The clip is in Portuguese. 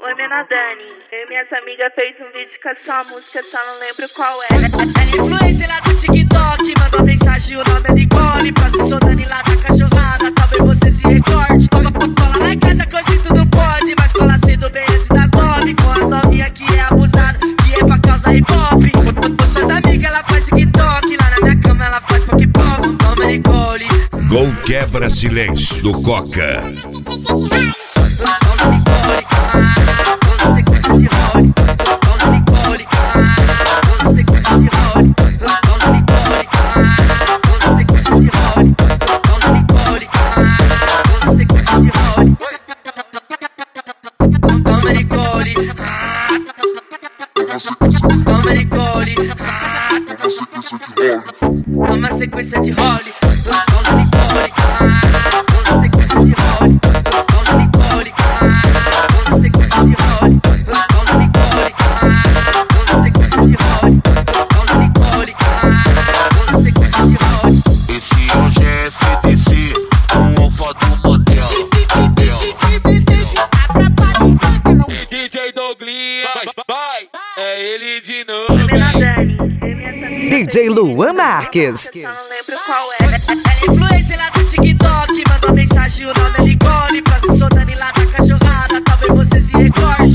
Oi, menina Dani, eu e minhas amigas fez um vídeo com a sua música, só não lembro qual é. Ela influência lá do TikTok, mandou mensagem, o nome é Nicole. Pra se sou Dani lá da cachorrada, talvez você se recorde. Cola lá em casa que hoje tudo pode, mas cola cedo bem antes das 9. Com as novinhas que é abusada, que é pra causa hip hop. Com suas amigas ela faz TikTok, lá na minha cama ela faz pop pop. Nome é Nicole. Gol quebra silêncio do Coca. Toma sequência de role, toma Nicole, toma sequência de role, toma Nicole, toma sequência de role, toma Nicole, toma sequência de role, toma Nicole, toma sequência de role. Esse hoje é FDC, o alfa do motel. DJ Douglas, vai, é ele de novo. Oi, menina Dani, eu e minhas amigas DJ Luan Marques. só não lembro qual é. Ela influência lá do TikTok, mandou mensagem, o nome é Nicole. Pra se sou Dani lá da cachorrada, talvez você se recorde.